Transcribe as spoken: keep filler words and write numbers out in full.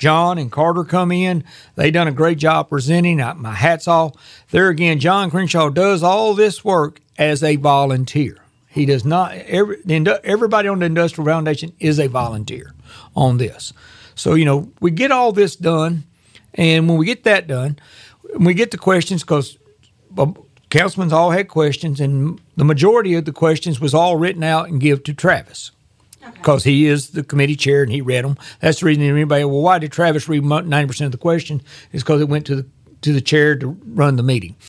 John and Carter come in. They done a great job presenting. I, my hat's off. There again, John Crenshaw does all this work as a volunteer. He does not. Every, the, everybody on the Industrial Foundation is a volunteer on this. So, you know, we get all this done, and when we get that done, we get the questions because councilmen all had questions, and the majority of the questions was all written out and give to Travis because okay. he is the committee chair and he read them. That's the reason anybody, well, why did Travis read ninety percent of the questions? Is because it went to the to the chair to run the meeting.